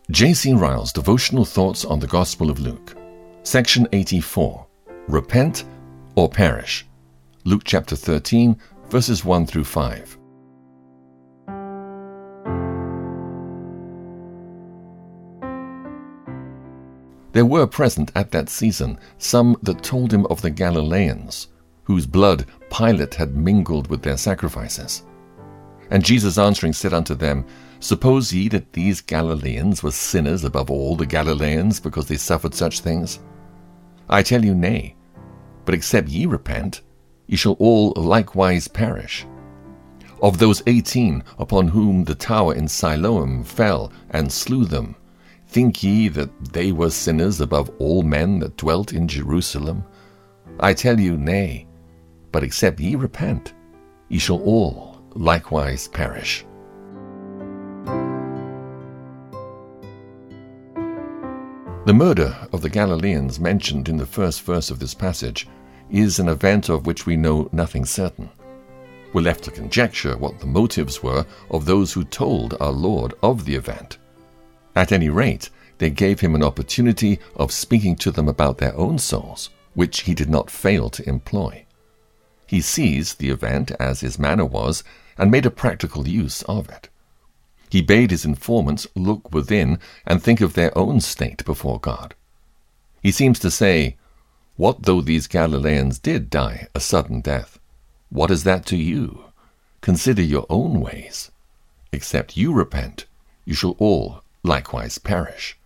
J.C. Ryle's Devotional Thoughts on the Gospel of Luke. Section 84. Repent or Perish. Luke chapter 13, verses 1 through 5. There were present at that season some that told him of the Galileans, whose blood Pilate had mingled with their sacrifices. And Jesus answering said unto them, Suppose ye that these Galileans were sinners above all the Galileans, because they suffered such things? I tell you, nay. But except ye repent, ye shall all likewise perish. Of those 18 upon whom the tower in Siloam fell and slew them, think ye that they were sinners above all men that dwelt in Jerusalem? I tell you, nay. But except ye repent, ye shall all likewise perish. The murder of the Galileans mentioned in the first verse of this passage is an event of which we know nothing certain. We're left to conjecture what the motives were of those who told our Lord of the event. At any rate, they gave him an opportunity of speaking to them about their own souls, which he did not fail to employ. He seized the event, as his manner was, and made a practical use of it. He bade his informants look within and think of their own state before God. He seems to say, What though these Galileans did die a sudden death? What is that to you? Consider your own ways. Except you repent, you shall all likewise perish.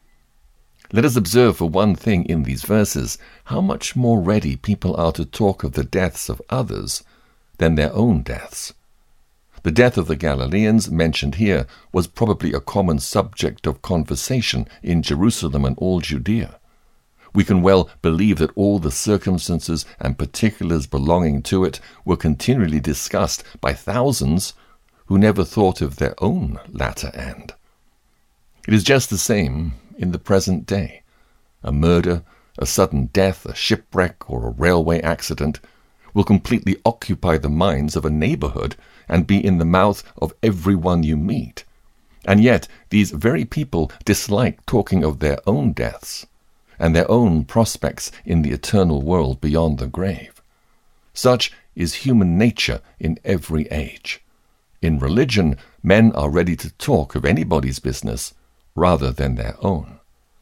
Let us observe for one thing in these verses how much more ready people are to talk of the deaths of others than their own deaths. The death of the Galileans mentioned here was probably a common subject of conversation in Jerusalem and all Judea. We can well believe that all the circumstances and particulars belonging to it were continually discussed by thousands who never thought of their own latter end. It is just the same in the present day. A murder, a sudden death, a shipwreck, or a railway accident will completely occupy the minds of a neighborhood and be in the mouth of everyone you meet. And yet these very people dislike talking of their own deaths and their own prospects in the eternal world beyond the grave. Such is human nature in every age. In religion, men are ready to talk of anybody's business rather than their own.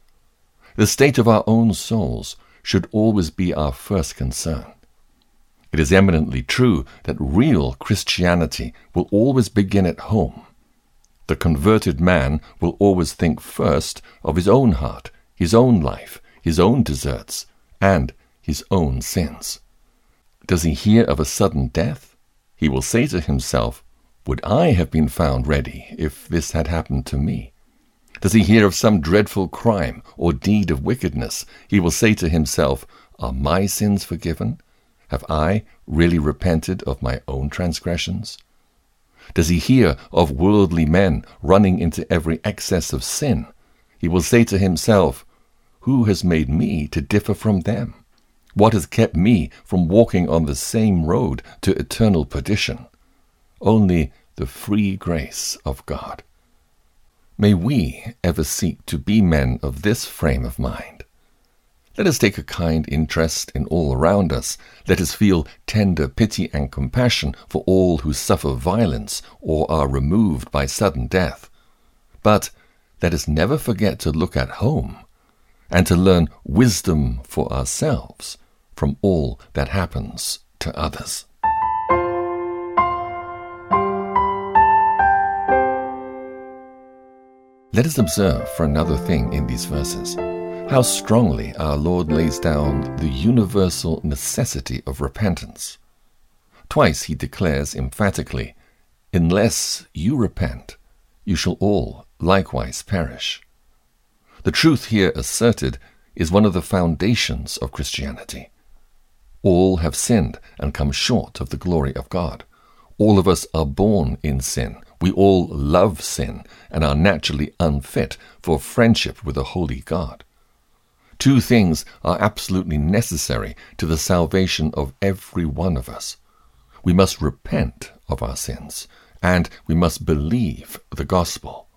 The state of our own souls should always be our first concern. It is eminently true that real Christianity will always begin at home. The converted man will always think first of his own heart, his own life, his own deserts, and his own sins. Does he hear of a sudden death? He will say to himself, Would I have been found ready if this had happened to me? Does he hear of some dreadful crime or deed of wickedness? He will say to himself, Are my sins forgiven? Have I really repented of my own transgressions? Does he hear of worldly men running into every excess of sin? He will say to himself, Who has made me to differ from them? What has kept me from walking on the same road to eternal perdition? Only the free grace of God. May we ever seek to be men of this frame of mind. Let us take a kind interest in all around us. Let us feel tender pity and compassion for all who suffer violence or are removed by sudden death. But let us never forget to look at home and to learn wisdom for ourselves from all that happens to others. Let us observe for another thing in these verses how strongly our Lord lays down the universal necessity of repentance. Twice he declares emphatically, Unless you repent, you shall all likewise perish. The truth here asserted is one of the foundations of Christianity. All have sinned and come short of the glory of God. All of us are born in sin. We all love sin and are naturally unfit for friendship with a holy God. Two things are absolutely necessary to the salvation of every one of us. We must repent of our sins, and we must believe the gospel.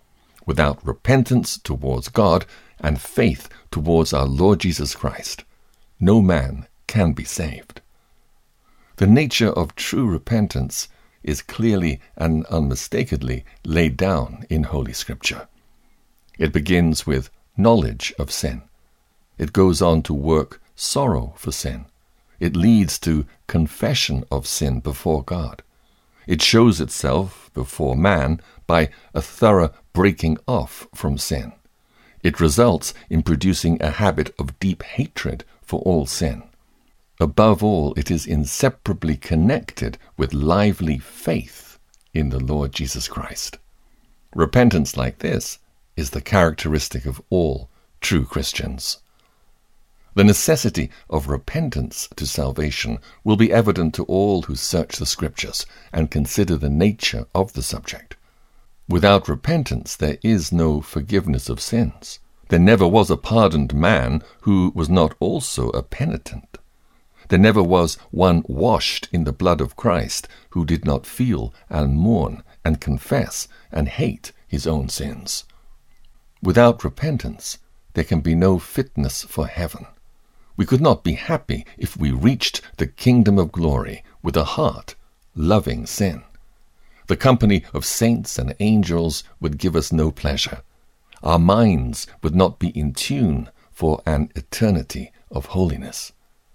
Without repentance towards God and faith towards our Lord Jesus Christ, no man can be saved. The nature of true repentance is clearly and unmistakably laid down in Holy Scripture. It begins with knowledge of sin. It goes on to work sorrow for sin. It leads to confession of sin before God. It shows itself before man by a thorough breaking off from sin. It results in producing a habit of deep hatred for all sin. Above all, it is inseparably connected with lively faith in the Lord Jesus Christ. Repentance like this is the characteristic of all true Christians. The necessity of repentance to salvation will be evident to all who search the Scriptures and consider the nature of the subject. Without repentance, there is no forgiveness of sins. There never was a pardoned man who was not also a penitent. There never was one washed in the blood of Christ who did not feel and mourn and confess and hate his own sins. Without repentance, there can be no fitness for heaven. We could not be happy if we reached the kingdom of glory with a heart loving sin. The company of saints and angels would give us no pleasure. Our minds would not be in tune for an eternity of holiness.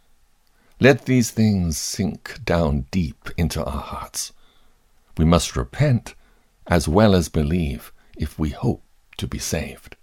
Let these things sink down deep into our hearts. We must repent as well as believe if we hope to be saved.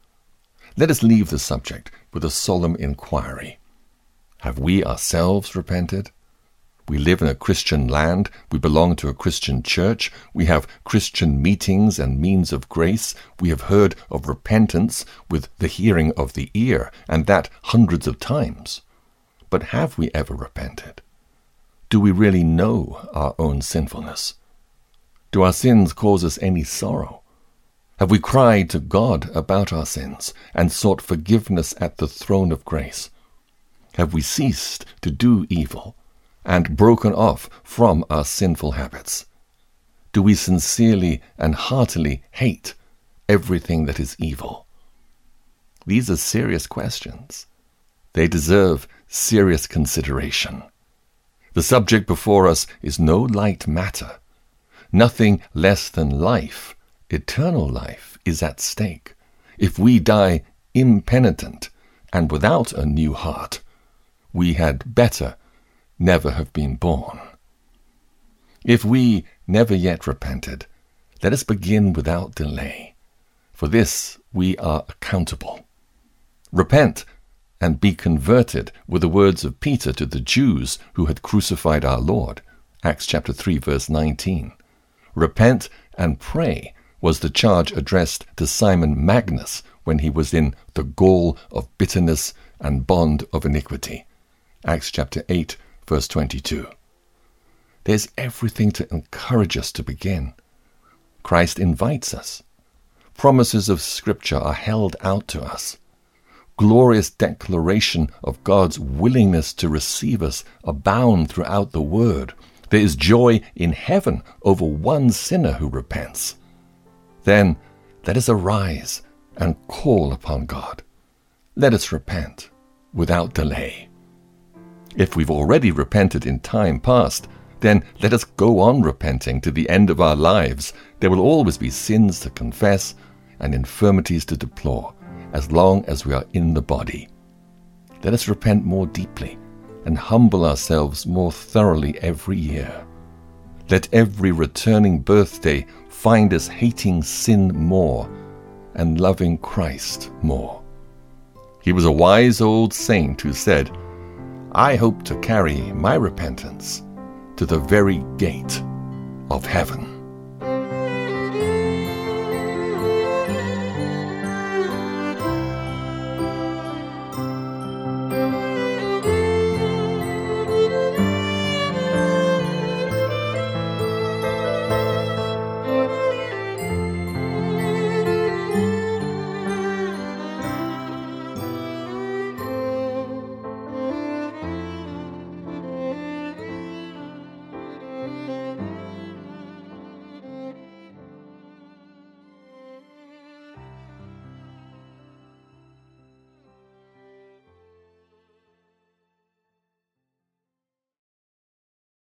Let us leave the subject with a solemn inquiry. Have we ourselves repented? We live in a Christian land, we belong to a Christian church, we have Christian meetings and means of grace, we have heard of repentance with the hearing of the ear, and that hundreds of times. But have we ever repented? Do we really know our own sinfulness? Do our sins cause us any sorrow? Have we cried to God about our sins and sought forgiveness at the throne of grace? Have we ceased to do evil and broken off from our sinful habits? Do we sincerely and heartily hate everything that is evil? These are serious questions. They deserve serious consideration. The subject before us is no light matter. Nothing less than life, eternal life, is at stake. If we die impenitent and without a new heart, we had better never have been born. If we never yet repented, let us begin without delay. For this we are accountable. Repent and be converted were the words of Peter to the Jews who had crucified our Lord. Acts chapter 3, verse 19. Repent and pray was the charge addressed to Simon Magnus when he was in the gall of bitterness and bond of iniquity. Acts chapter 8, verse 22. There's everything to encourage us to begin. Christ invites us. Promises of Scripture are held out to us. Glorious declaration of God's willingness to receive us abound throughout the Word. There is joy in heaven over one sinner who repents. Then let us arise and call upon God. Let us repent without delay. If we've already repented in time past, then let us go on repenting to the end of our lives. There will always be sins to confess and infirmities to deplore, as long as we are in the body. Let us repent more deeply and humble ourselves more thoroughly every year. Let every returning birthday find us hating sin more and loving Christ more. He was a wise old saint who said, "I hope to carry my repentance to the very gate of heaven."